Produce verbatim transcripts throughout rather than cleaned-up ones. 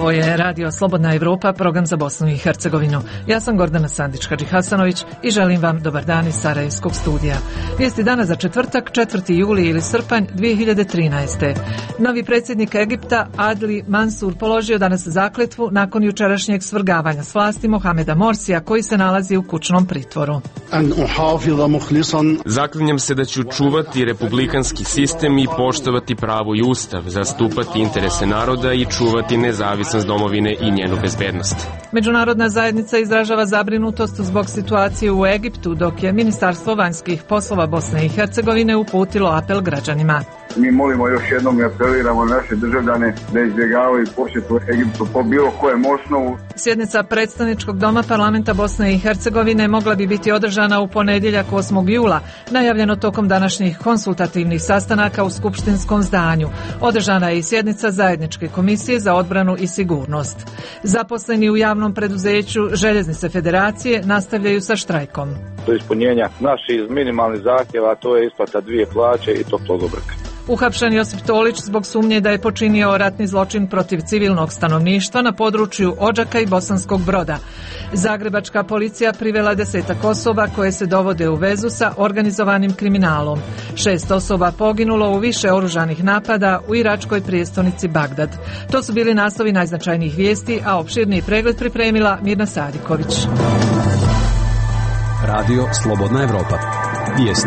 Ovo je Radio Slobodna Evropa, program za Bosnu i Hercegovinu. Ja sam Gordana Sandić-Hadži-Hasanović i želim vam dobar dan iz Sarajevskog studija. Vijesti dana za četvrtak, četvrti juli ili srpanj dvije hiljade trinaeste. Novi predsjednik Egipta Adli Mansur položio danas zakletvu nakon jučerašnjeg svrgavanja s vlasti Mohameda Morsija, koji se nalazi u kućnom pritvoru. Zaklinjem se da ću čuvati republikanski sistem i poštovati pravo i ustav, zastupati interese naroda i čuvati nezavisnost domovine i njenu bezbednost. Međunarodna zajednica izražava zabrinutost zbog situacije u Egiptu, dok je Ministarstvo vanjskih poslova Bosne i Hercegovine uputilo apel građanima. Mi molimo još jednom i apeliramo naše državljane da izbjegavaju posjetu Egiptu po bilo kojem osnovu. Sjednica predstavničkog doma parlamenta Bosne i Hercegovine mogla bi biti održana u ponedjeljak osmog jula, najavljeno tokom današnjih konsultativnih sastanaka u skupštinskom zdanju. Održana je i sjednica zajedničke komisije za odbranu i sigurnost. Zaposleni u javnom preduzeću Željeznice Federacije nastavljaju sa štrajkom. Do ispunjenja naših minimalnih zahtjeva, to je isplata dvije plaće i toplog obroka. Uhapšen Josip Tolić zbog sumnje da je počinio ratni zločin protiv civilnog stanovništva na području Odžaka i Bosanskog Broda. Zagrebačka policija privela desetak osoba koje se dovode u vezu sa organizovanim kriminalom. Šest osoba poginulo u više oružanih napada u iračkoj prijestolnici Bagdad. To su bili naslovi najznačajnijih vijesti, a opširniji pregled pripremila Mirna Sadiković. Radio Slobodna Evropa. Vijesti.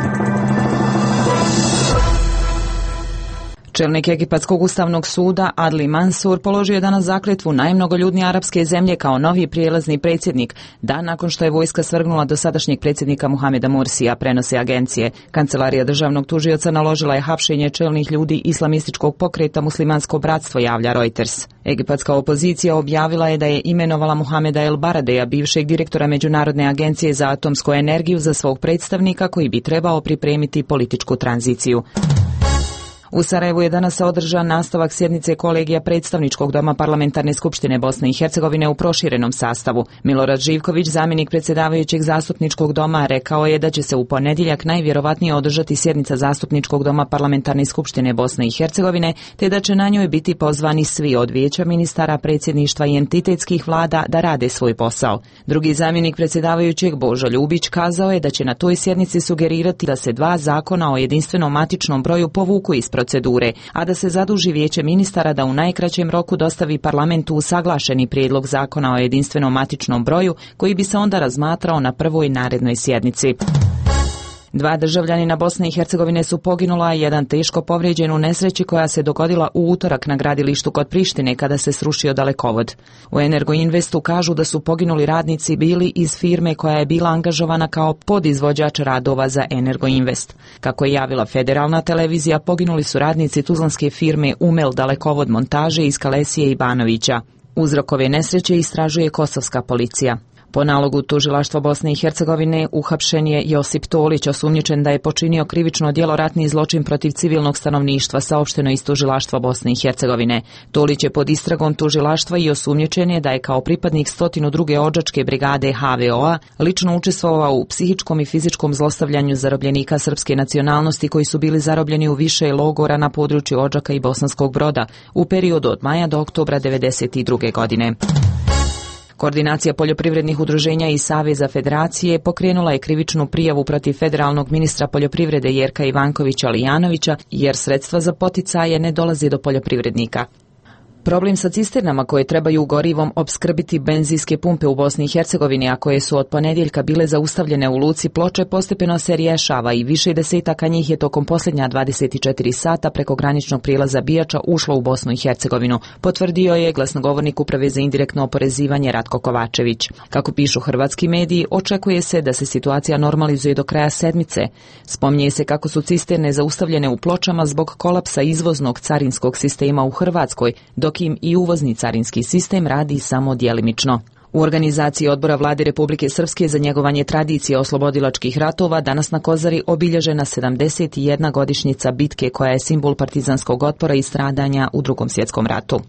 Čelnik Egipatskog ustavnog suda Adli Mansur položio je danas zakletvu najmnogoljudnije arapske zemlje kao novi prijelazni predsjednik, dan nakon što je vojska svrgnula dosadašnjeg predsjednika Mohameda Morsija, prenose agencije. Kancelarija državnog tužioca naložila je hapšenje čelnih ljudi islamističkog pokreta Muslimansko bratstvo, javlja Reuters. Egipatska opozicija objavila je da je imenovala Mohameda El Baradeja, bivšeg direktora Međunarodne agencije za atomsku energiju, za svog predstavnika koji bi trebao pripremiti političku tranziciju. U Sarajevu je danas održan nastavak sjednice kolegija predstavničkog doma Parlamentarne skupštine Bosne i Hercegovine u proširenom sastavu. Milorad Živković, zamjenik predsjedavajućeg zastupničkog doma, rekao je da će se u ponedjeljak najvjerovatnije održati sjednica zastupničkog doma Parlamentarne skupštine Bosne i Hercegovine, te da će na njoj biti pozvani svi od vijeća ministara, predsjedništva i entitetskih vlada da rade svoj posao. Drugi zamjenik predsjedavajućeg, Božo Ljubić, kazao je da će na toj sjednici sugerirati da se dva zakona o jedinstvenom matičnom broju povuku iz procedure, a da se zaduži vijeće ministara da u najkraćem roku dostavi parlamentu usaglašeni prijedlog zakona o jedinstvenom matičnom broju, koji bi se onda razmatrao na prvoj narednoj sjednici. Dva državljanina Bosne i Hercegovine su poginula, a jedan teško povrijeđen u nesreći koja se dogodila u utorak na gradilištu kod Prištine kada se srušio dalekovod. U Energoinvestu kažu da su poginuli radnici bili iz firme koja je bila angažovana kao podizvođač radova za Energoinvest. Kako je javila federalna televizija, poginuli su radnici tuzlanske firme Umel dalekovod montaže iz Kalesije i Banovića. Uzrokove nesreće istražuje kosovska policija. Po nalogu tužilaštva Bosne i Hercegovine uhapšen je Josip Tolić, osumnjičen da je počinio krivično djelo ratni zločin protiv civilnog stanovništva, saopšteno iz tužilaštva Bosne i Hercegovine. Tolić je pod istragom tužilaštva i osumnjičen je da je kao pripadnik stotinu druge odžačke brigade H V O-a lično učestvovao u psihičkom i fizičkom zlostavljanju zarobljenika srpske nacionalnosti koji su bili zarobljeni u više logora na području Odžaka i Bosanskog Broda u periodu od maja do oktobra devedeset druge godine. Koordinacija poljoprivrednih udruženja i Saveza Federacije pokrenula je krivičnu prijavu protiv federalnog ministra poljoprivrede Jerka Ivankovića Lijanovića jer sredstva za poticaje ne dolaze do poljoprivrednika. Problem sa cisternama koje trebaju gorivom opskrbiti benzinske pumpe u Bosni i Hercegovini, a koje su od ponedjeljka bile zaustavljene u luci Ploče, postepeno se rješava i više desetaka njih je tokom posljednja dvadeset četiri sata preko graničnog prijelaza Bijača ušlo u Bosnu i Hercegovinu, potvrdio je glasnogovornik Uprave za indirektno oporezivanje Ratko Kovačević. Kako pišu hrvatski mediji, očekuje se da se situacija normalizuje do kraja sedmice. Spominje se kako su cisterne zaustavljene u Pločama zbog kolapsa izvoznog carinskog sistema u Hrvatskoj, dok im i uvozni carinski sistem radi samo djelimično. U organizaciji Odbora Vlade Republike Srpske za njegovanje tradicije oslobodilačkih ratova danas na Kozari obilježena sedamdeset jedna godišnjica bitke koja je simbol partizanskog otpora i stradanja u Drugom svjetskom ratu.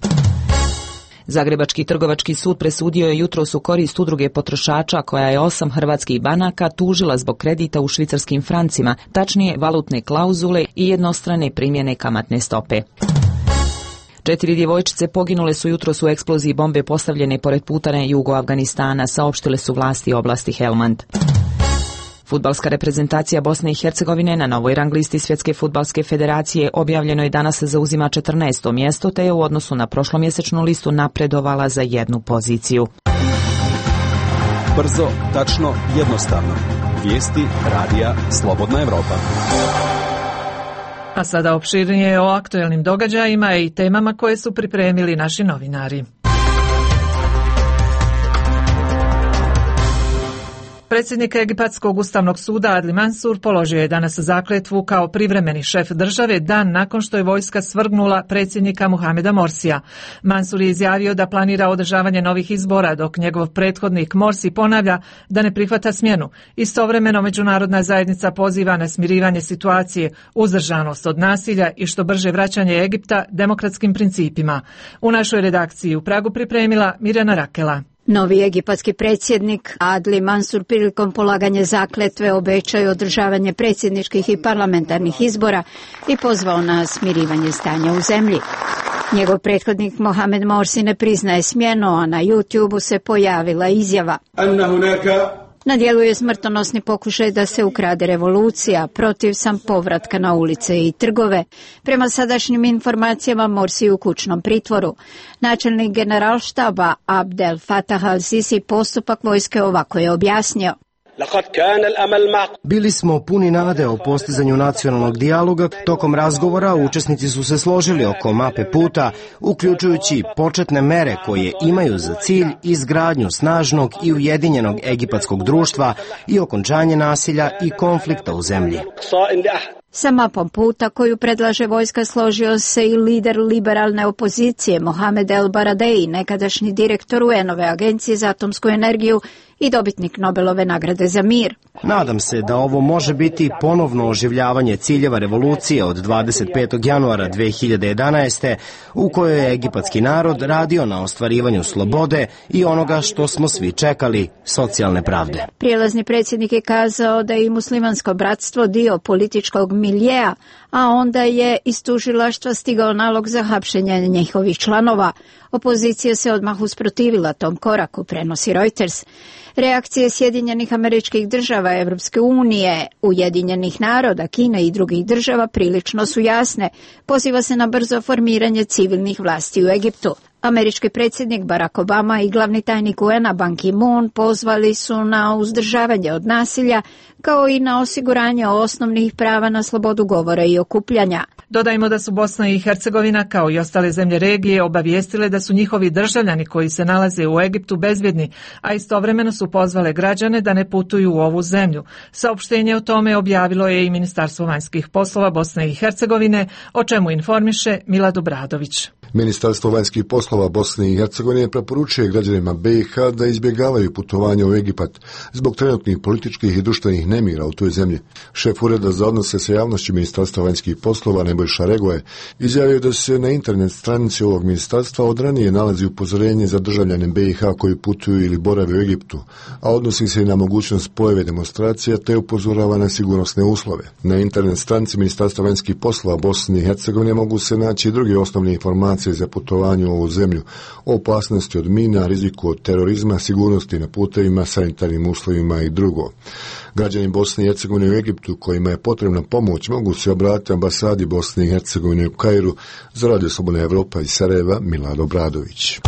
Zagrebački trgovački sud presudio je jutros u korist udruge potrošača koja je osam hrvatskih banaka tužila zbog kredita u švicarskim francima, tačnije valutne klauzule i jednostrane primjene kamatne stope. Četiri djevojčice poginule su jutros u eksploziji bombe postavljene pored puta na jugu Afganistana, saopštile su vlasti oblasti Helmand. Fudbalska reprezentacija Bosne i Hercegovine na novoj rang listi Svjetske fudbalske federacije objavljeno je danas zauzima četrnaesto mjesto, te je u odnosu na prošlomjesečnu listu napredovala za jednu poziciju. Brzo, tačno, jednostavno. Vijesti radija Slobodna Evropa. A sada opširnije o aktuelnim događajima i temama koje su pripremili naši novinari. Predsjednik Egipatskog ustavnog suda Adli Mansur položio je danas zakletvu kao privremeni šef države dan nakon što je vojska svrgnula predsjednika Muhameda Morsija. Mansur je izjavio da planira održavanje novih izbora, dok njegov prethodnik Morsi ponavlja da ne prihvata smjenu. Istovremeno međunarodna zajednica poziva na smirivanje situacije, uzdržanost od nasilja i što brže vraćanje Egipta demokratskim principima. U našoj redakciji u Pragu pripremila Mirjana Rakela. Novi egipatski predsjednik Adli Mansur prilikom polaganja zakletve obećaju održavanje predsjedničkih i parlamentarnih izbora i pozvao na smirivanje stanja u zemlji. Njegov prethodnik Mohamed Morsi ne priznaje smjenu, a na YouTubeu se pojavila izjava: na djelu je smrtonosni pokušaj da se ukrade revolucija, protiv sam povratka na ulice i trgove. Prema sadašnjim informacijama Morsi je u kućnom pritvoru. Načelnik generalštaba Abdel Fattah al-Sisi postupak vojske ovako je objasnio: bili smo puni nade o postizanju nacionalnog dijaloga. Tokom razgovora učesnici su se složili oko mape puta, uključujući početne mere koje imaju za cilj izgradnju snažnog i ujedinjenog egipatskog društva i okončanje nasilja i konflikta u zemlji. Sa mapom puta koju predlaže vojska složio se i lider liberalne opozicije Mohamed El Baradei, nekadašnji direktor U N-ove agencije za atomsku energiju i dobitnik Nobelove nagrade za mir. Nadam se da ovo može biti ponovno oživljavanje ciljeva revolucije od dvadeset petog januara dve hiljade jedanaeste. u kojoj je egipatski narod radio na ostvarivanju slobode i onoga što smo svi čekali, socijalne pravde. Prijelazni predsjednik je kazao da je i muslimansko bratstvo dio političkog miljeja, a onda je iz tužilaštva stigao nalog za hapšenje njihovih članova. Opozicija se odmah usprotivila tom koraku, prenosi Reuters. Reakcije Sjedinjenih Američkih Država, Evropske unije, Ujedinjenih naroda, Kine i drugih država prilično su jasne. Poziva se na brzo formiranje civilnih vlasti u Egiptu. Američki predsjednik Barack Obama i glavni tajnik U N-a Ban Ki-moon pozvali su na uzdržavanje od nasilja, kao i na osiguranje osnovnih prava na slobodu govora i okupljanja. Dodajmo da su Bosna i Hercegovina, kao i ostale zemlje regije, obavijestile da su njihovi državljani koji se nalaze u Egiptu bezbjedni, a istovremeno su pozvale građane da ne putuju u ovu zemlju. Saopštenje o tome objavilo je i Ministarstvo vanjskih poslova Bosne i Hercegovine, o čemu informiše Milad Obradović. Ministarstvo vanjskih poslova Bosne i Hercegovine preporučuje građanima B i H da izbjegavaju putovanje u Egipat zbog trenutnih političkih i društvenih nemira u toj zemlji. Šef Ureda za odnose sa javnošću Ministarstva vanjskih poslova Nebojša Regoje izjavio da se na internet stranici ovog ministarstva od ranije nalazi upozorenje za državljane B i H koji putuju ili borave u Egiptu, a odnosi se i na mogućnost pojave demonstracija te upozorava na sigurnosne uslove. Na internet stranici Ministarstva vanjskih poslova Bosne i Hercegovine mogu se naći i druge osnovne informacije za putovanje u ovu zemlju, o opasnosti od mina, riziku od terorizma, sigurnosti na putevima, sanitarnim uslovima i drugo. Građani Bosne i Hercegovine u Egiptu kojima je potrebna pomoć mogu se obratiti ambasadi Bosne i Hercegovine u Kairu. Za Radio Slobodna Evropa iz Sarajeva, Milad Obradović.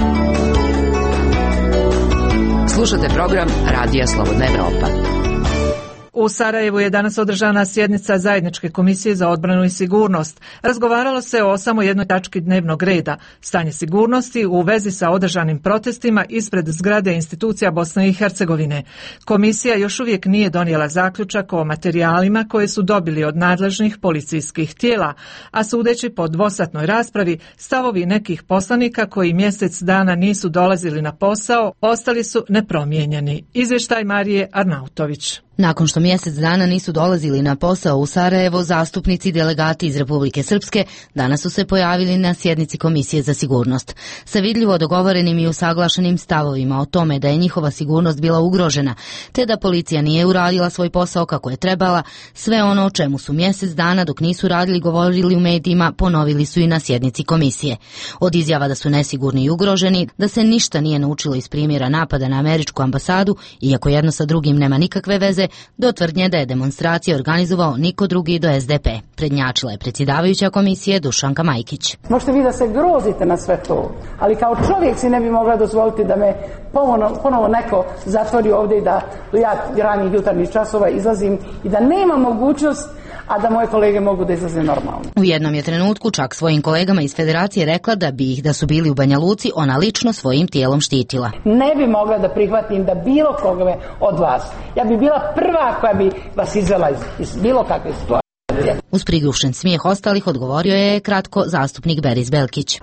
Slušate program Radija Slobodna Evropa. U Sarajevu je danas održana sjednica Zajedničke komisije za odbranu i sigurnost. Razgovaralo se o samo jednoj tački dnevnog reda, stanje sigurnosti u vezi sa održanim protestima ispred zgrade institucija Bosne i Hercegovine. Komisija još uvijek nije donijela zaključak o materijalima koje su dobili od nadležnih policijskih tijela, a sudeći po dvosatnoj raspravi, stavovi nekih poslanika koji mjesec dana nisu dolazili na posao ostali su nepromijenjeni. Izvještaj Marije Arnautović. Nakon što mjesec dana nisu dolazili na posao u Sarajevo, zastupnici i delegati iz Republike Srpske danas su se pojavili na sjednici Komisije za sigurnost. Sa vidljivo dogovorenim i usaglašenim stavovima o tome da je njihova sigurnost bila ugrožena, te da policija nije uradila svoj posao kako je trebala, sve ono o čemu su mjesec dana dok nisu radili govorili u medijima, ponovili su i na sjednici komisije. Od izjava da su nesigurni i ugroženi, da se ništa nije naučilo iz primjera napada na američku ambasadu, iako jedno sa drugim nema nikakve veze, do tvrdnje da je demonstracije organizovao niko drugi do S D P. Prednjačila je predsjedavajuća komisije Dušanka Majkić. Možete vi da se grozite na sve to, ali kao čovjek si ne bi mogla dozvoliti da me ponovo, ponovo neko zatvori ovdje i da ja ranih jutarnjih časova izlazim i da nema mogućnost, a da moje kolege mogu da izlaze normalno. U jednom je trenutku čak svojim kolegama iz federacije rekla da bi ih, da su bili u Banja Luci, ona lično svojim tijelom štitila. Ne bi mogla da prihvatim da bilo koga od vas, ja bi bila prva koja bi vas izvela iz, iz bilo kakve situacije. Uz priglušen smijeh ostalih odgovorio je kratko zastupnik Beris Belkić.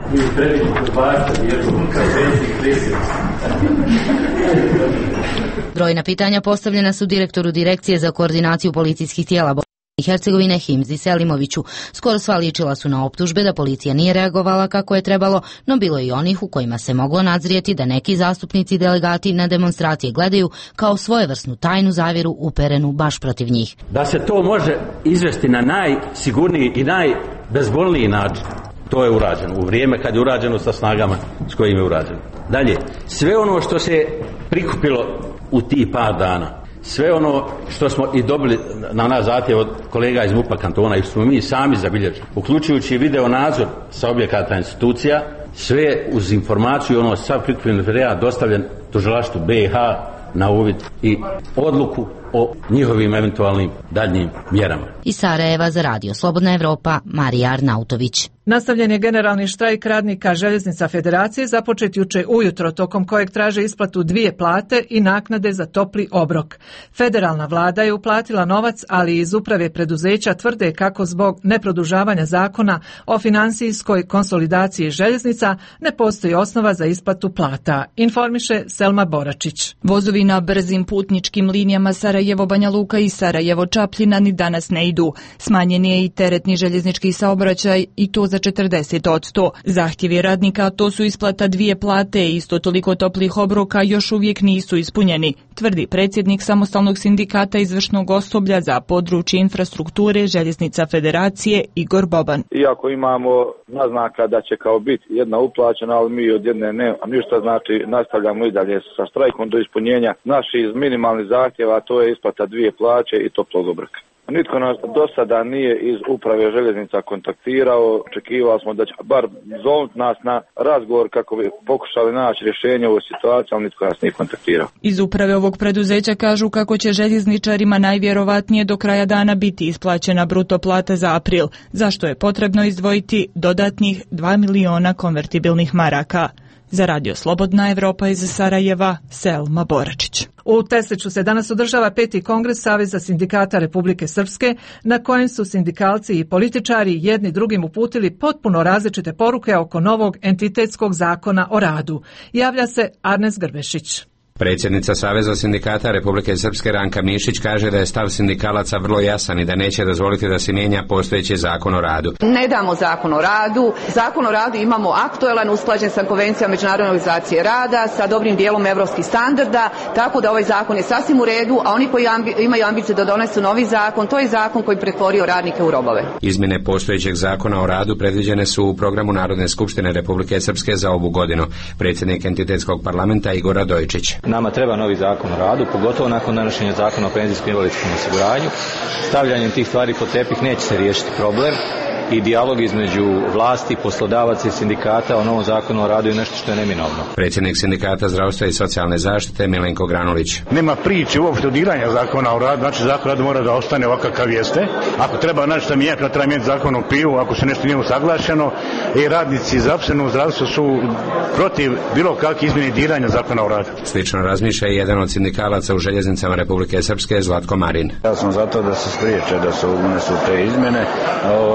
Brojna pitanja postavljena su direktoru Direkcije za koordinaciju policijskih tijela i Hercegovine Himzi Selimoviću. Skoro sva ličila su na optužbe da policija nije reagovala kako je trebalo, no bilo i onih u kojima se moglo nadzrijeti da neki zastupnici i delegati na demonstracije gledaju kao svojevrsnu tajnu zavjeru uperenu baš protiv njih. Da se to može izvesti na najsigurniji i najbezbolniji način, to je urađeno u vrijeme kad je urađeno sa snagama s kojim je urađeno. Dalje, sve ono što se prikupilo u tih par dana, sve ono što smo i dobili na naš zahtjev od kolega iz MUP-a kantona i što smo mi sami zabilježili, uključujući video nadzor sa objekata institucija, sve uz informaciju, ono sav prikupljeni materijal dostavljen tužilaštvu B i H na uvid i odluku o njihovim eventualnim daljnjim mjerama. Iz Sarajeva za Radio Slobodna Evropa, Marija Arnautović. Nastavljen je generalni štrajk radnika Željeznica Federacije započet juče ujutro, tokom kojeg traže isplatu dvije plate i naknade za topli obrok. Federalna vlada je uplatila novac, ali iz uprave preduzeća tvrde kako zbog neprodužavanja zakona o financijskoj konsolidaciji željeznica ne postoji osnova za isplatu plata, informiše Selma Boračić. Vozovi na brzim putničkim linijama Sarajevo Banja Luka i Sarajevo Čapljina ni danas ne idu. Smanjen je i teretni željeznički saobraćaj i to za četrdeset odsto. Zahtjevi radnika, to su isplata dvije plate i isto toliko toplih obroka, još uvijek nisu ispunjeni, tvrdi predsjednik samostalnog sindikata izvršnog osoblja za područje infrastrukture Željeznica Federacije Igor Boban. Iako imamo naznaka da će kao biti jedna uplaćena, ali mi od jedne ne, a ništa, znači nastavljamo i dalje sa štrajkom do ispunjenja naših minimalnih zahtjeva, a to je isplata dvije plaće i toplog obroka. Nitko nas do sada nije iz uprave željeznica kontaktirao, očekivali smo da će bar zovnuti nas na razgovor kako bi pokušali naći rješenje u ovoj situaciji, ali nitko nas nije kontaktirao. Iz uprave ovog preduzeća kažu kako će željezničarima najvjerovatnije do kraja dana biti isplaćena bruto plata za april, zašto je potrebno izdvojiti dodatnih dva miliona konvertibilnih maraka. Za Radio Slobodna Evropa iz Sarajeva, Selma Boračić. U Tesliću se danas održava peti kongres Saveza sindikata Republike Srpske, na kojem su sindikalci i političari jedni drugim uputili potpuno različite poruke oko novog entitetskog zakona o radu. Javlja se Arnes Grbešić. Predsjednica Saveza sindikata Republike Srpske Ranka Mišić kaže da je stav sindikalaca vrlo jasan i da neće dozvoliti da se mijenja postojeći zakon o radu. Ne damo zakon o radu. Zakon o radu imamo aktuelan, usklađen sa konvencijama Međunarodne organizacije rada, sa dobrim dijelom evropskih standarda, tako da ovaj zakon je sasvim u redu, a oni koji ambi, imaju ambiciju da donesu novi zakon, to je zakon koji pretvorio radnike u robove. Izmjene postojećeg zakona o radu predviđene su u programu Narodne skupštine Republike Srpske za ovu godinu. Predsjednik entitetskog parlamenta Igor Radojčić. Nama treba novi zakon o radu, pogotovo nakon donošenja zakona o penzijskom i invalidskom osiguranju. Stavljanjem tih stvari pod tepih neće se riješiti problem i dijalog između vlasti, poslodavaca i sindikata o novom zakonu o radu je nešto što je neminovno. Predsjednik sindikata zdravstva i socijalne zaštite Milenko Granulić. Nema priče uopšte diranja zakona o radu, znači zakon o radu mora da ostane ovakav kakav jeste. Ako treba nešto mijenjati, treba mijenjati zakon o pivu, ako se nešto nije usaglašeno, i radnici zaposleni u zdravstvu su protiv bilo kakvih izmjene diranja zakona o radu. Slično razmišlja i jedan od sindikalaca u željeznicama Republike Srpske, Zlatko Marin. Ja sam zato da se spriječe da se unesu te izmjene, ovaj, jer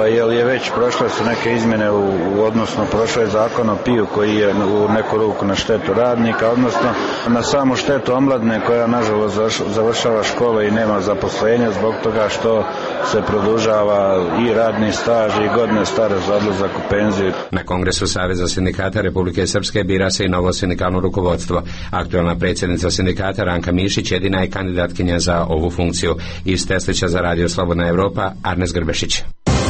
je već prošle su neke izmjene, u, u odnosno prošlo je zakon o piju koji je u neku ruku na štetu radnika, odnosno na samu štetu omladine koja nažalost završava škole i nema zaposlenja zbog toga što se produžava i radni staž i godine stare za odlazak u penziju. Na Kongresu Saveza sindikata Republike Srpske bira se i novo sindikalno rukovodstvo. Aktualna predsjednica sindikata Ranka Mišić jedina je kandidatkinja za ovu funkciju. Iz Teslića za Radio Slobodna Evropa, Arnes Grbešić.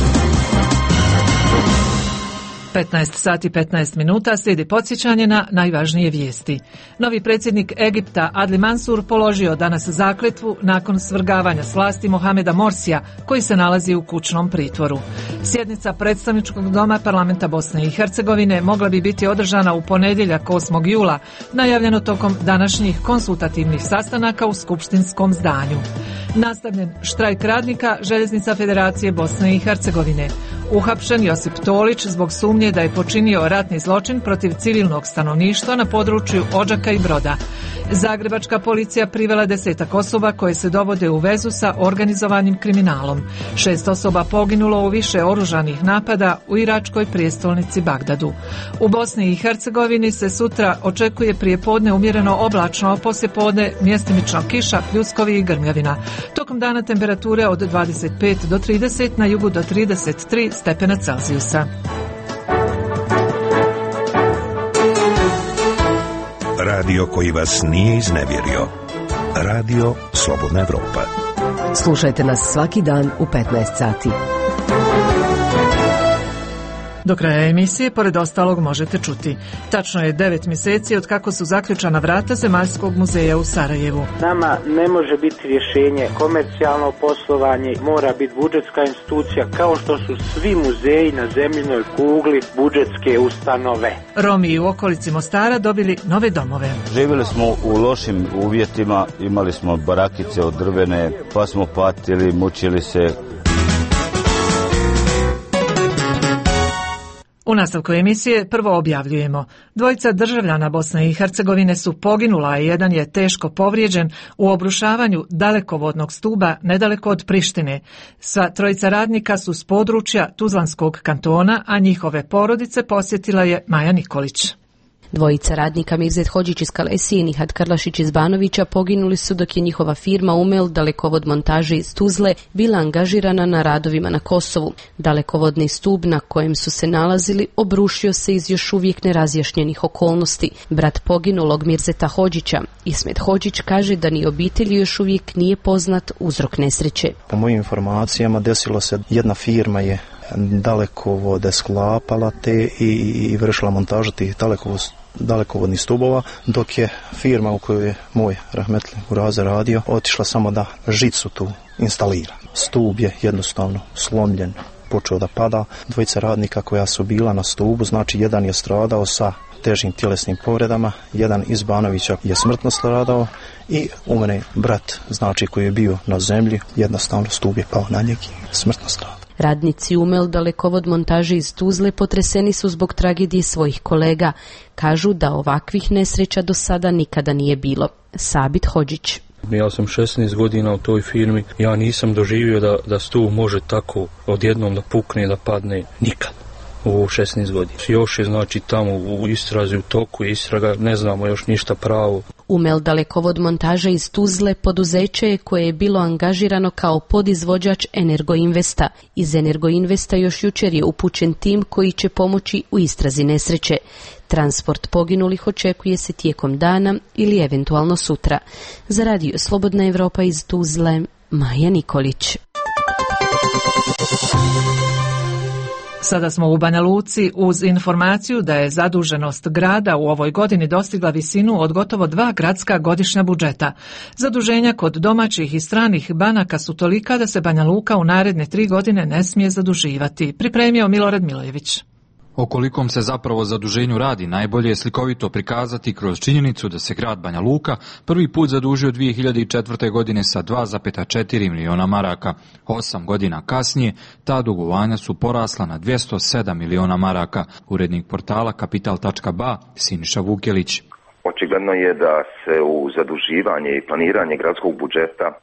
petnaest sati petnaest minuta slijedi podsjećanje na najvažnije vijesti. Novi predsjednik Egipta Adli Mansur položio danas zakletvu nakon svrgavanja s vlasti Mohameda Morsija, koji se nalazi u kućnom pritvoru. Sjednica predstavničkog doma parlamenta Bosne i Hercegovine mogla bi biti održana u ponedjeljak osmog jula, najavljeno tokom današnjih konsultativnih sastanaka u skupštinskom zdanju. Nastavljen štrajk radnika Željeznica Federacije Bosne i Hercegovine. Uhapšen Josip Tolić zbog sumnje da je počinio ratni zločin protiv civilnog stanovništva na području Odžaka i Broda. Zagrebačka policija privela desetak osoba koje se dovode u vezu sa organizovanim kriminalom. Šest osoba poginulo u više oružanih napada u iračkoj prijestolnici Bagdadu. U Bosni i Hercegovini se sutra očekuje prijepodne umjereno oblačno, a poslijepodne mjestimično kiša, pljuskovi i grmljavina. Tokom dana temperature od dvadeset pet do trideset, na jugu do trideset tri stepena Celzijusa. Radio koji vas nije iznevjerio. Radio Slobodna Evropa. Slušajte nas svaki dan u petnaest sati. Do kraja emisije, pored ostalog, možete čuti. Tačno je devet mjeseci od kako su zaključana vrata Zemaljskog muzeja u Sarajevu. Nama ne može biti rješenje komercijalno poslovanje, mora biti budžetska institucija, kao što su svi muzeji na zemljinoj kugli budžetske ustanove. Romi u okolici Mostara dobili nove domove. Živjeli smo u lošim uvjetima, imali smo barakice od drvene, pa smo patili, mučili se. U nastavku emisije prvo objavljujemo. Dvojica državljana Bosne i Hercegovine su poginula, a jedan je teško povrijeđen u obrušavanju dalekovodnog stuba nedaleko od Prištine. Sva trojica radnika su s područja Tuzlanskog kantona, a njihove porodice posjetila je Maja Nikolić. Dvojica radnika Mirzet Hodžić iz Kalesije i Nihat Karlašić iz Banovića poginuli su dok je njihova firma Umel, dalekovod montaže iz Tuzle, bila angažirana na radovima na Kosovu. Dalekovodni stub na kojem su se nalazili obrušio se iz još uvijek nerazjašnjenih okolnosti. Brat poginulog Mirzeta Hodžića, Ismet Hodžić, kaže da ni obitelji još uvijek nije poznat uzrok nesreće. Po mojim informacijama desilo se, jedna firma je dalekovode sklapala te i, i vršila montažu tih dalekovod, dalekovodnih stubova, dok je firma u kojoj je moj rahmetli Uraza radio otišla samo da žicu tu instalira. Stub je jednostavno slomljen, počeo da pada. Dvojica radnika koja su bila na stubu, znači jedan je stradao sa težim tjelesnim povredama, jedan iz Banovića je smrtno stradao i u mene brat, znači koji je bio na zemlji, jednostavno stub je pao na njeg i smrtno stradao. Radnici Umel, dalekovod montaže iz Tuzle, potreseni su zbog tragedije svojih kolega. Kažu da ovakvih nesreća do sada nikada nije bilo. Sabit Hodžić. Ja sam šesnaest godina u toj firmi. Ja nisam doživio da, da stup može tako odjednom da pukne, da padne. Nikad. U šesnaest godina. Još je znači tamo u istrazi, u toku istraga, ne znamo još ništa pravo. Umel, dalekovod montaža iz Tuzle, poduzeće je koje je bilo angažirano kao podizvođač Energoinvesta. Iz Energoinvesta još jučer je upućen tim koji će pomoći u istrazi nesreće. Transport poginulih očekuje se tijekom dana ili eventualno sutra. Za Radio Slobodna Evropa iz Tuzle, Maja Nikolić. Sada smo u Banja Luci uz informaciju da je zaduženost grada u ovoj godini dostigla visinu od gotovo dva gradska godišnja budžeta. Zaduženja kod domaćih i stranih banaka su tolika da se Banja Luka u naredne tri godine ne smije zaduživati. Pripremio Milorad Milojević. O kolikom se zapravo zaduženju radi najbolje je slikovito prikazati kroz činjenicu da se grad Banja Luka prvi put zadužio dvije hiljade četvrte. godine sa dva zarez četiri miliona maraka. Osam godina kasnije ta dugovanja su porasla na dvjesto sedam miliona maraka. Urednik portala kapital tačka ba Siniša Vukelić. Očigledno je da se u zaduživanje i planiranje gradskog budžeta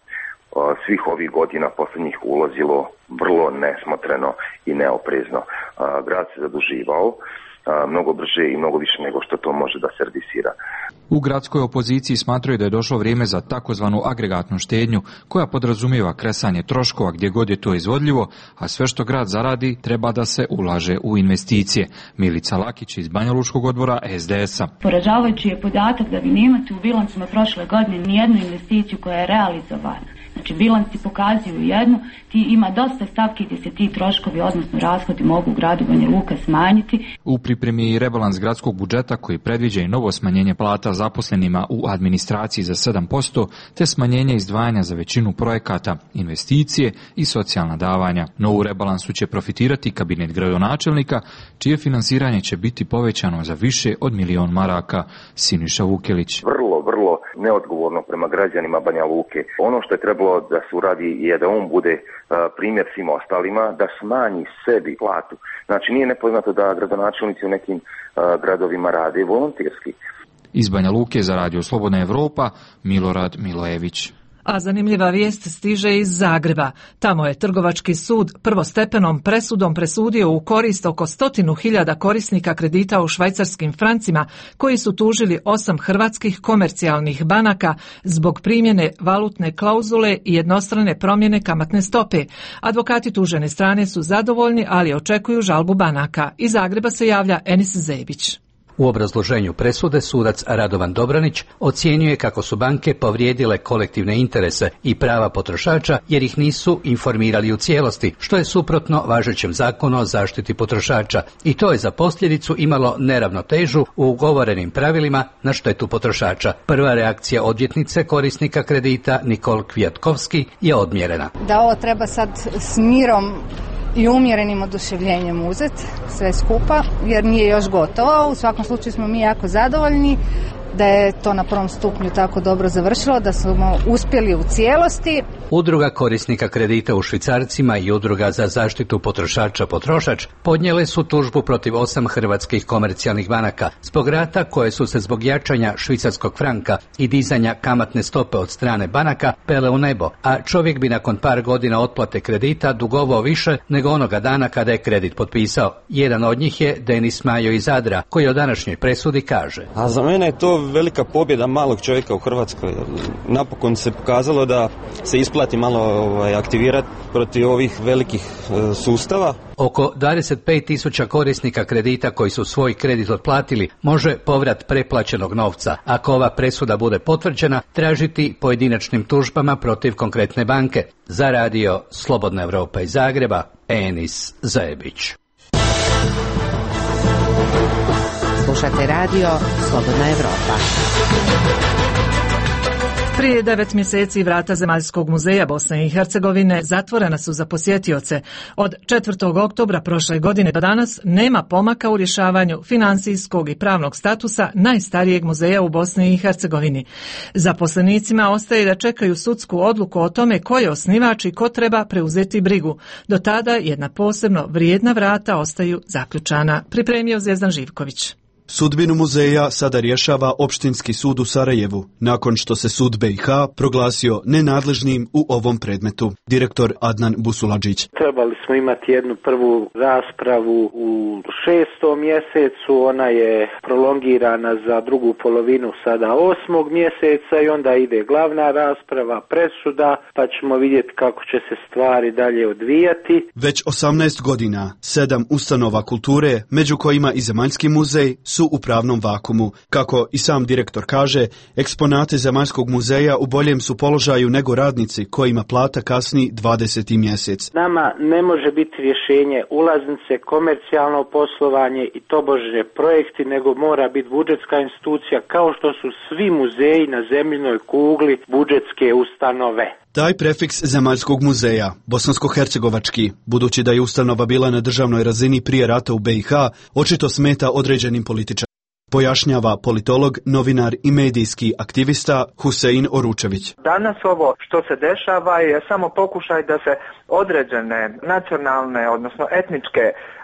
svih ovih godina posljednjih ulazilo vrlo nesmotreno i neoprezno. Grad se zaduživao mnogo brže i mnogo više nego što to može da servisira. U gradskoj opoziciji smatraju da je došlo vrijeme za takozvanu agregatnu štednju koja podrazumijeva kresanje troškova gdje god je to izvodljivo, a sve što grad zaradi treba da se ulaže u investicije. Milica Lakić iz Banjalučkog odbora es de es a. Poražavajući je podatak da vi nemate u bilancima prošle godine nijednu investiciju koja je realizovana. Znači bilanci pokazuju jednu, ti ima dosta stavki gdje se ti troškovi, odnosno rashodi mogu u gradu Banja Luka smanjiti. U pripremi je i rebalans gradskog budžeta koji predviđa i novo smanjenje plata zaposlenima u administraciji za sedam posto, te smanjenje izdvajanja za većinu projekata, investicije i socijalna davanja. No u rebalansu će profitirati kabinet gradonačelnika, čije finansiranje će biti povećano za više od milion maraka. Siniša Vukelić. Vrlo, vrlo neodgovorno prema građanima Banja Luke. Ono što je trebalo da se uradi je da on bude primjer svim ostalima, da smanji sebi platu. Znači nije nepoznato da gradonačelnici u nekim gradovima rade volonterski. Iz Banja Luke za Radio Slobodna Evropa, Milorad Milojević. A zanimljiva vijest stiže iz Zagreba. Tamo je Trgovački sud prvostepenom presudom presudio u korist oko stotinu hiljada korisnika kredita u švajcarskim francima koji su tužili osam hrvatskih komercijalnih banaka zbog primjene valutne klauzule i jednostrane promjene kamatne stope. Advokati tužene strane su zadovoljni, ali očekuju žalbu banaka. Iz Zagreba se javlja Enis Zebić. U obrazloženju presude sudac Radovan Dobranić ocjenjuje kako su banke povrijedile kolektivne interese i prava potrošača jer ih nisu informirali u cijelosti, što je suprotno važećem zakonu o zaštiti potrošača, i to je za posljedicu imalo neravnotežu u ugovorenim pravilima na štetu potrošača. Prva reakcija odvjetnice korisnika kredita Nikol Kvjatkovski je odmjerena. Da ovo treba sad s mirom i umjerenim oduševljenjem uzeti sve skupa, jer nije još gotovo. U svakom slučaju smo mi jako zadovoljni da je to na prvom stupnju tako dobro završilo, da smo uspjeli u cijelosti. Udruga korisnika kredita u švicarcima i Udruga za zaštitu potrošača Potrošač podnijele su tužbu protiv osam hrvatskih komercijalnih banaka zbog rata koje su se zbog jačanja švicarskog franka i dizanja kamatne stope od strane banaka pele u nebo, a čovjek bi nakon par godina otplate kredita dugovao više nego onoga dana kada je kredit potpisao. Jedan od njih je Denis Majo iz Zadra, koji o današnjoj presudi kaže: A za mene je to velika pobjeda malog čovjeka u Hrvatskoj. Napokon se pokazalo da se isplati malo ovaj, aktivirati protiv ovih velikih e, sustava. Oko dvadeset pet tisuća korisnika kredita koji su svoj kredit otplatili može povrat preplaćenog novca, ako ova presuda bude potvrđena, tražiti pojedinačnim tužbama protiv konkretne banke. Za Radio Slobodna Evropa iz Zagreba, Enis Zajebić. Slušate Radio Slobodna Evropa. Prije devet mjeseci vrata Zemaljskog muzeja Bosne i Hercegovine zatvorena su za posjetioce. Od četvrtog oktobra prošle godine do danas nema pomaka u rješavanju financijskog i pravnog statusa najstarijeg muzeja u Bosni i Hercegovini. Zaposlenicima ostaje da čekaju sudsku odluku o tome ko je osnivač i ko treba preuzeti brigu. Do tada jedna posebno vrijedna vrata ostaju zaključana. Pripremio Zvijezdan Živković. Sudbinu muzeja sada rješava Opštinski sud u Sarajevu, nakon što se sud be i ha proglasio nenadležnim u ovom predmetu. Direktor Adnan Busuladžić. Trebali smo imati jednu prvu raspravu u šestom mjesecu, ona je prolongirana za drugu polovinu sada osmog mjeseca i onda ide glavna rasprava, presuda, pa ćemo vidjeti kako će se stvari dalje odvijati. Već osamnaest godina, sedam ustanova kulture, među kojima i Zemaljski muzej, su u pravnom vakumu. Kako i sam direktor kaže, eksponati Zemaljskog muzeja u boljem su položaju nego radnici kojima plata kasni dvadeseti mjesec. Nama ne može biti rješenje ulaznice, komercijalno poslovanje i tobože projekti, nego mora biti budžetska institucija kao što su svi muzeji na zemljinoj kugli budžetske ustanove. Taj prefiks Zemaljskog muzeja, bosansko-hercegovački, budući da je ustanova bila na državnoj razini prije rata u be i ha, očito smeta određenim političarima. Pojašnjava politolog, novinar i medijski aktivista Husein Oručević. Danas ovo što se dešava je samo pokušaj da se određene nacionalne, odnosno etničke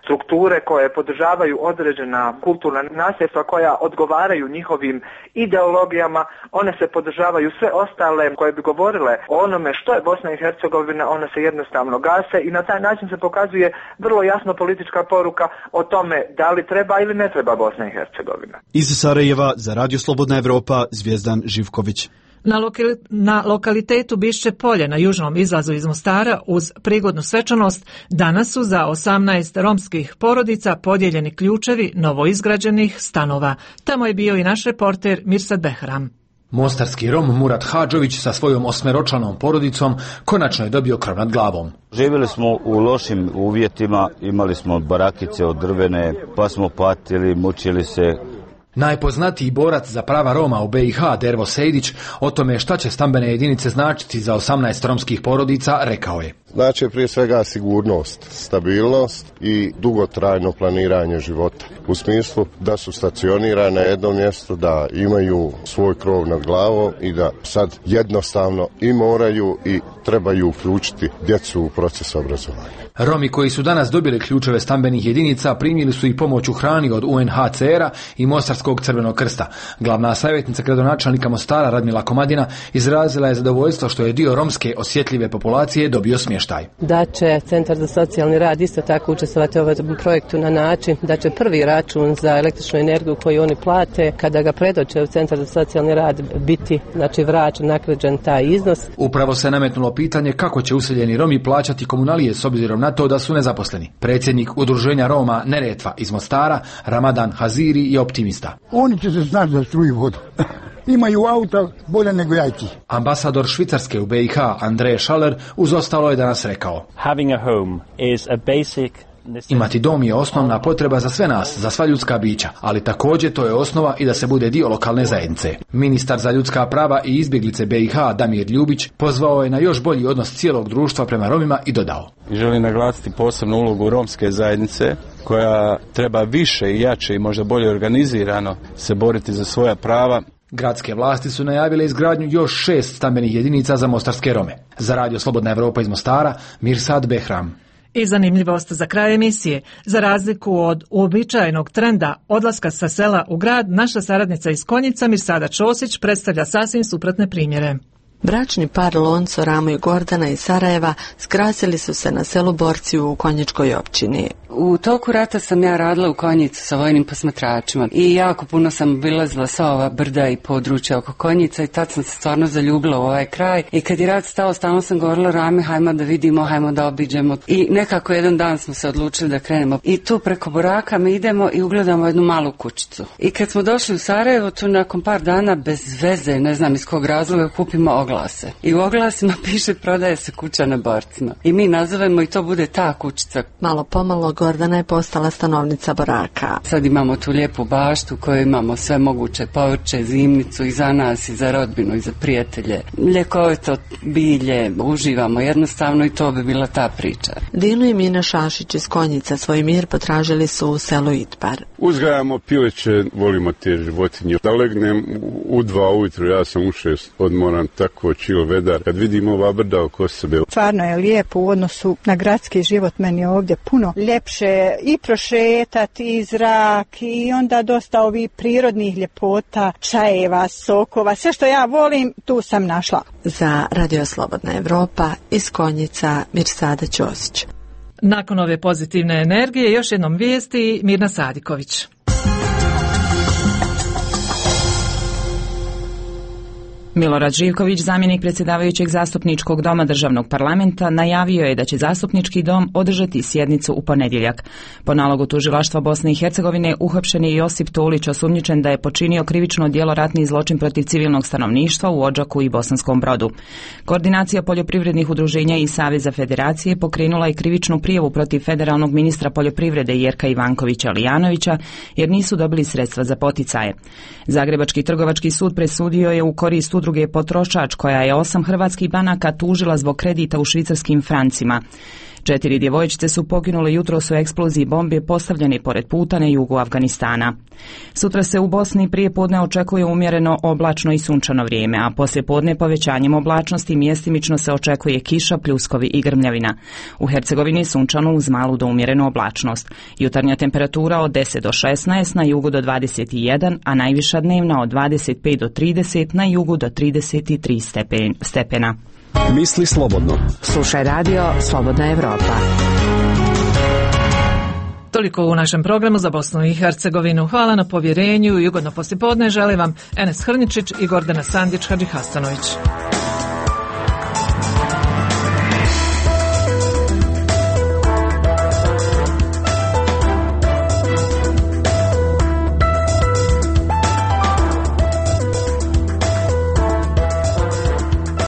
strukture koje podržavaju određena kulturna nasljedstva koja odgovaraju njihovim ideologijama, one se podržavaju, sve ostale koje bi govorile o onome što je Bosna i Hercegovina, one se jednostavno gase i na taj način se pokazuje vrlo jasno politička poruka o tome da li treba ili ne treba Bosna i Hercegovina. Iz Sarajeva za Radio Slobodna Evropa, Zvijezdan Živković. Na, lokali, na lokalitetu Bišće polje na južnom izlazu iz Mostara uz prigodnu svečanost danas su za osamnaest romskih porodica podijeljeni ključevi novoizgrađenih stanova. Tamo je bio i naš reporter Mirsad Behram. Mostarski Rom Murat Hadžović sa svojom osmeročlanom porodicom konačno je dobio krov nad glavom. Živjeli smo u lošim uvjetima, imali smo barakice od drvene, pa smo patili, mučili se. Najpoznatiji borac za prava Roma u be i ha, Dervo Sejdić, o tome šta će stambene jedinice značiti za osamnaest romskih porodica, rekao je. Znači prije svega sigurnost, stabilnost i dugotrajno planiranje života. U smislu da su stacionirane na jednom mjestu, da imaju svoj krov nad glavom i da sad jednostavno i moraju i trebaju uključiti djecu u proces obrazovanja. Romi koji su danas dobili ključeve stambenih jedinica primili su i pomoć u hrani od u en ha ce era i Mostarskog crvenog krsta. Glavna savjetnica gradonačelnika Mostara Radmila Komadina izrazila je zadovoljstvo što je dio romske osjetljive populacije dobio smještaj. Da će Centar za socijalni rad isto tako učestvovati u ovom projektu na način da će prvi račun za električnu energiju koju oni plate, kada ga predoče u Centar za socijalni rad, biti znači vraćen, naknadžen taj iznos. Upravo se nametnulo pitanje kako će useljeni Romi plaćati komunalije s obzirom na to da su nezaposleni. Predsjednik Udruženja Roma Neretva iz Mostara, Ramadan Haziri, je optimista. Oni će se znati za struju vodu. Imaju auta bolje nego jajci. Ambasador Švicarske u be i ha Andrej Schaller uz ostalo je danas rekao: Having a home is a basic Imati dom je osnovna potreba za sve nas, za sva ljudska bića, ali također to je osnova i da se bude dio lokalne zajednice. Ministar za ljudska prava i izbjeglice be i ha Damir Ljubić pozvao je na još bolji odnos cijelog društva prema Romima i dodao: Želim naglasiti posebnu ulogu romske zajednice koja treba više i jače i možda bolje organizirano se boriti za svoja prava. Gradske vlasti su najavile izgradnju još šest stambenih jedinica za mostarske Rome. Za Radio Slobodna Evropa iz Mostara, Mirsad Behram. I zanimljivost za kraj emisije. Za razliku od uobičajenog trenda odlaska sa sela u grad, naša saradnica iz Konjica Mirsada Ćosić predstavlja sasvim suprotne primjere. Bračni par Lonco, Ramo i Gordana iz Sarajeva skrasili su se na selu Borci u Konjičkoj općini. U toku rata sam ja radila u Konjicu sa vojnim posmatračima i jako puno sam obilazila sva ova brda i područja oko Konjica i tad sam se stvarno zaljubila u ovaj kraj i kad je rat stao stalno sam govorila Rami, hajmo da vidimo, hajmo da obiđemo i nekako jedan dan smo se odlučili da krenemo i tu preko Boraka mi idemo i ugledamo jednu malu kućicu i kad smo došli u Sarajevo tu nakon par dana bez veze, ne znam iz kog razloga, kupimo oglase i u oglasima piše prodaje se kuća na Borcima i mi nazovemo i to bude ta kućica. Malo pomalo Gordana je postala stanovnica Boraka. Sad imamo tu lijepu baštu u kojoj imamo sve moguće povrće, zimnicu i za nas i za rodbinu i za prijatelje. Ljekovito bilje, uživamo jednostavno i to bi bila ta priča. Dino i Mina Šašić iz Konjica svoj mir potražili su u selu Itbar. Uzgajamo pileće, volimo te životinje. Da legnem u dva ujutru, ja sam u šest odmoran, tako čil vedar. Kad vidim ova brda oko sebe. Stvarno je lijepo u odnosu na gradski život, meni je ovdje puno ljepše i prošetati i zrak i onda dosta ovih prirodnih ljepota, čajeva, sokova, sve što ja volim, tu sam našla. Za Radio Slobodna Evropa iz Konjica Mirsada Ćosić. Nakon ove pozitivne energije još jednom vijesti Mirna Sadiković. Milorad Živković, zamjenik predsjedavajućeg zastupničkog doma državnog parlamenta, najavio je da će zastupnički dom održati sjednicu u ponedjeljak. Po nalogu tužilaštva Bosne i Hercegovine uhapšen je Josip Tulić, osumnjičen da je počinio krivično djelo ratni zločin protiv civilnog stanovništva u Odžaku i Bosanskom Brodu. Koordinacija poljoprivrednih udruženja i Saveza Federacije pokrenula je krivičnu prijavu protiv federalnog ministra poljoprivrede Jerka Ivankovića Lijanovića jer nisu dobili sredstva za poticaje. Zagrebački trgovački sud presudio je u korist udruge Potrošač koja je osam hrvatskih banaka tužila zbog kredita u švicarskim francima. Četiri djevojčice su poginule jutros u eksploziji bombe postavljene pored puta na jugu Afganistana. Sutra se u Bosni prije podne očekuje umjereno oblačno i sunčano vrijeme, a poslije podne povećanjem oblačnosti mjestimično se očekuje kiša, pljuskovi i grmljavina. U Hercegovini sunčano uz malu do umjerenu oblačnost. Jutarnja temperatura od deset do šesnaest, na jugu do dvadeset jedan, a najviša dnevna od dvadeset pet do trideset, na jugu do trideset tri stepena. Misli slobodno. Slušaj radio Slobodna Evropa. Toliko u našem programu za Bosnu i Hercegovinu. Hvala na povjerenju i ugodno poslijepodne želim vam Enes Hrničić i Gordana Sandić Hadžihasanović.